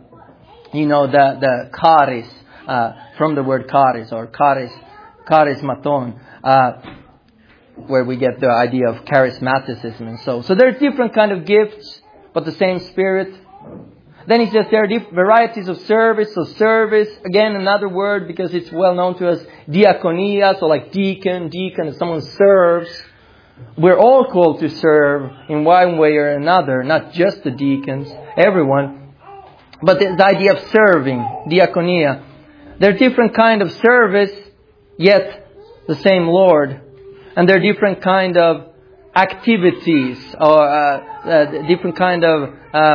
charis, from the word charis or charismaton, where we get the idea of charismaticism and so there's different kind of gifts, but the same Spirit. Then he says there are varieties of service. So service, again, another word, because it's well known to us, diakonia, so like deacon, if someone serves. We're all called to serve in one way or another, not just the deacons, everyone. But the idea of serving, diakonia. There are different kind of service, yet the same Lord. And there are different kind of activities, or different kind of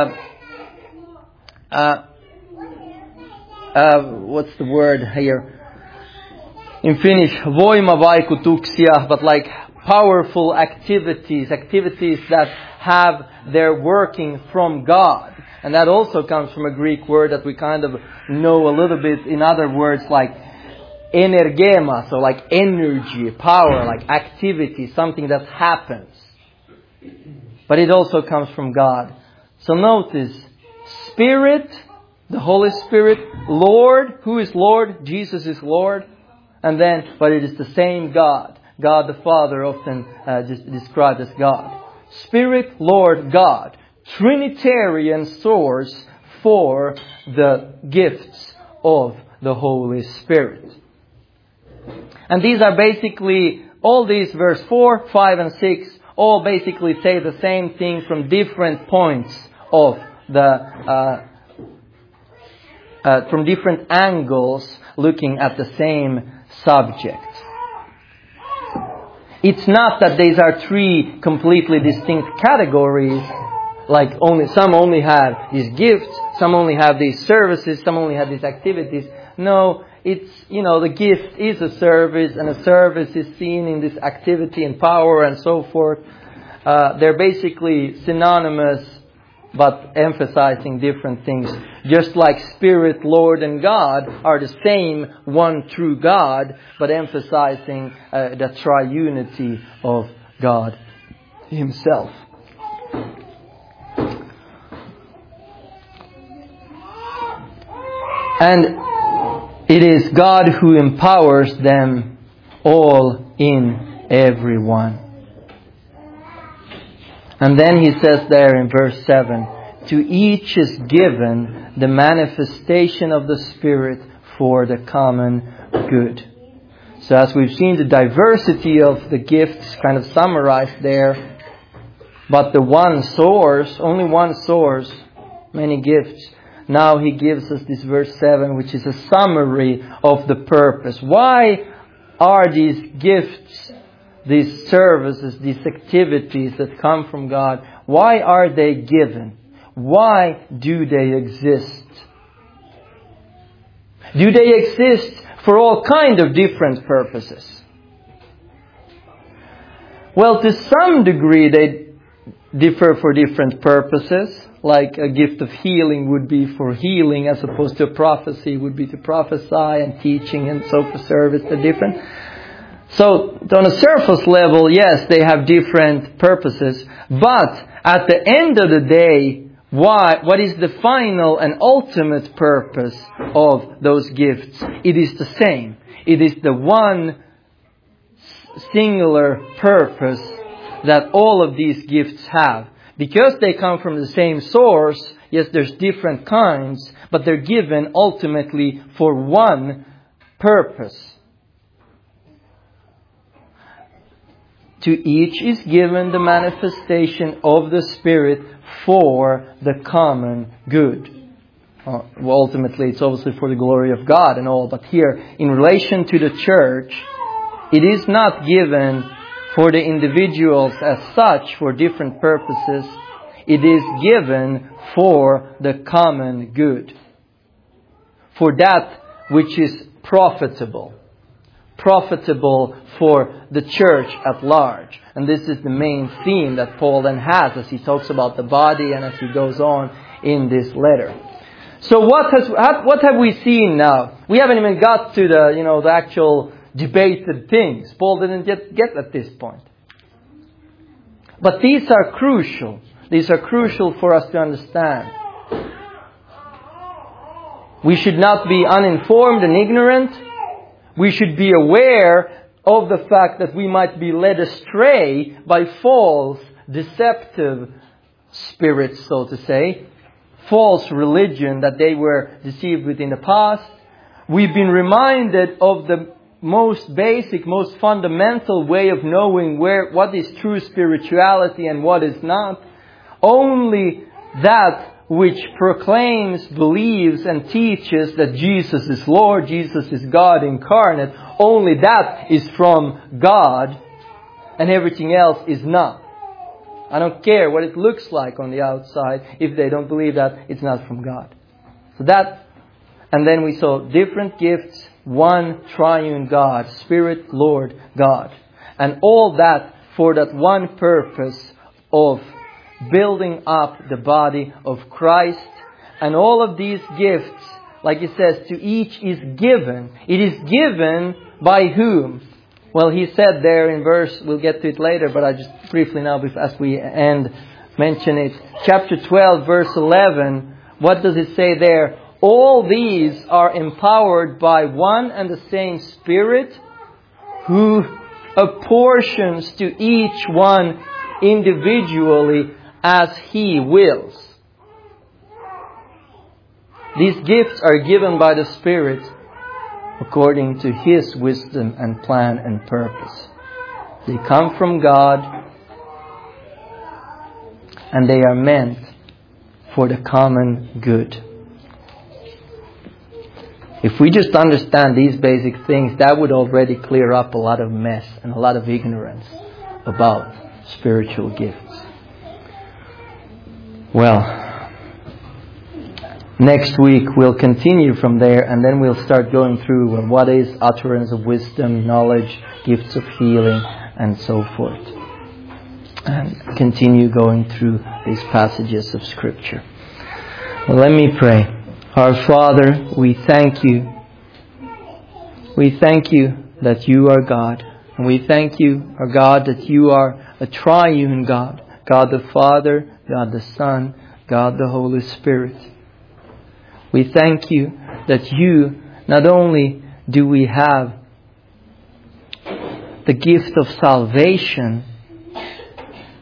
what's the word here? In Finnish, voimavaikutuksia, but like powerful activities that have their working from God. And that also comes from a Greek word that we kind of know a little bit in other words, like energema, so like energy, power, like activity, something that happens. But it also comes from God. So notice, Spirit, the Holy Spirit, Lord, who is Lord? Jesus is Lord. But it is the same God. God the Father, often just described as God. Spirit, Lord, God. Trinitarian source for the gifts of the Holy Spirit. And these are basically, all these verse 4, 5 and 6, all basically say the same thing from different points of from different angles, looking at the same subject. It's not that these are three completely distinct categories, like some only have these gifts, some only have these services, some only have these activities. No, it's, the gift is a service, and a service is seen in this activity and power and so forth. They're basically synonymous, but emphasizing different things. Just like Spirit, Lord, and God are the same one true God, but emphasizing the triunity of God Himself. And it is God who empowers them all in everyone. And then he says there in verse 7, to each is given the manifestation of the Spirit for the common good. So as we've seen the diversity of the gifts kind of summarized there, but the one source, only one source, many gifts. Now he gives us this verse 7, which is a summary of the purpose. Why are these gifts, these services, these activities that come from God, why are they given? Why do they exist? Do they exist for all kinds of different purposes? Well, to some degree they differ for different purposes. Like a gift of healing would be for healing, as opposed to a prophecy would be to prophesy, and teaching and so for service. They're different. So on a surface level, yes, they have different purposes. But at the end of the day, what is the final and ultimate purpose of those gifts? It is the same. It is the one singular purpose that all of these gifts have. Because they come from the same source, yes, there's different kinds, but they're given ultimately for one purpose. To each is given the manifestation of the Spirit for the common good. Well, ultimately, it's obviously for the glory of God and all, but here, in relation to the church, it is not given for the individuals as such for different purposes. It is given for the common good. For that which is profitable. Profitable for the church at large. And this is the main theme that Paul then has as he talks about the body and as he goes on in this letter. So what have we seen now? We haven't even got to the actual debated things. Paul didn't get at this point. But these are crucial. These are crucial for us to understand. We should not be uninformed and ignorant. We should be aware of the fact that we might be led astray by false, deceptive spirits, so to say. False religion that they were deceived with in the past. We've been reminded of the most basic, most fundamental way of knowing what is true spirituality and what is not. Only that which proclaims, believes and teaches that Jesus is Lord, Jesus is God incarnate, only that is from God, and everything else is not. I don't care what it looks like on the outside. If they don't believe that, it's not from God. So that, and then we saw different gifts, one triune God, Spirit, Lord, God. And all that for that one purpose of building up the body of Christ. And all of these gifts, like it says, to each is given. It is given by whom? Well, he said there in verse, we'll get to it later, but I just briefly now, as we end, mention it. Chapter 12, verse 11, what does it say there? All these are empowered by one and the same Spirit, who apportions to each one individually as He wills. These gifts are given by the Spirit according to His wisdom and plan and purpose. They come from God, and they are meant for the common good. If we just understand these basic things, that would already clear up a lot of mess and a lot of ignorance about spiritual gifts. Well, next week we'll continue from there, and then we'll start going through what is utterance of wisdom, knowledge, gifts of healing, and so forth. And continue going through these passages of Scripture. Well, let me pray. Our Father, we thank You. We thank You that You are God. And we thank You, our God, that You are a triune God. God the Father, God the Son, God the Holy Spirit. We thank You that You, not only do we have the gift of salvation,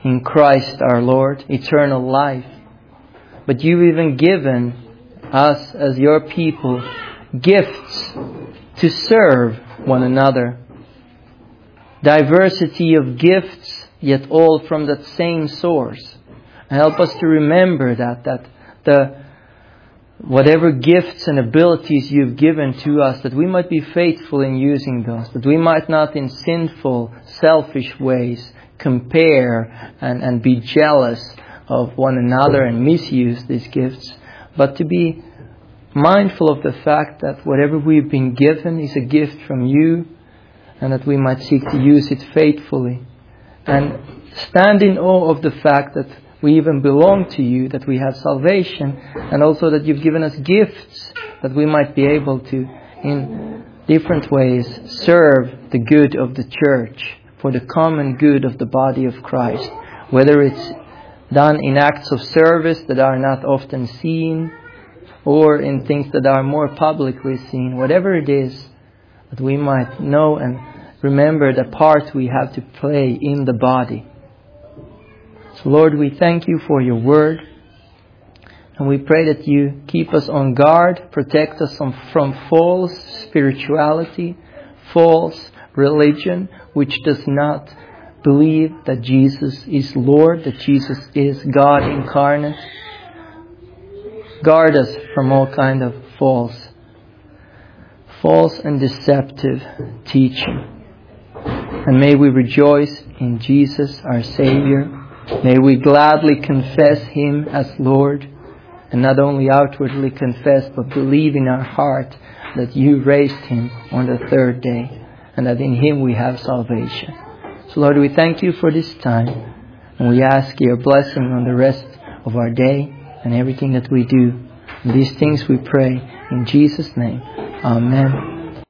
in Christ our Lord, eternal life. But you've even given us as your people gifts to serve one another. Diversity of gifts, yet all from that same source. And help us to remember that whatever gifts and abilities you've given to us, that we might be faithful in using those, that we might not in sinful, selfish ways compare and be jealous of one another and misuse these gifts, but to be mindful of the fact that whatever we've been given is a gift from you, and that we might seek to use it faithfully. And stand in awe of the fact that we even belong to you, that we have salvation, and also that you've given us gifts that we might be able to, in different ways, serve the good of the church, for the common good of the body of Christ. Whether it's done in acts of service that are not often seen, or in things that are more publicly seen, whatever it is, that we might know and remember the part we have to play in the body. So Lord, we thank you for your word, and we pray that you keep us on guard, protect us from false spirituality, false religion, which does not believe that Jesus is Lord, that Jesus is God incarnate. Guard us from all kind of false and deceptive teaching. And may we rejoice in Jesus, our Savior. May we gladly confess Him as Lord, and not only outwardly confess, but believe in our heart that you raised Him on the third day, and that in Him we have salvation. So Lord, we thank you for this time, and we ask your blessing on the rest of our day and everything that we do. And these things we pray in Jesus' name. Amen.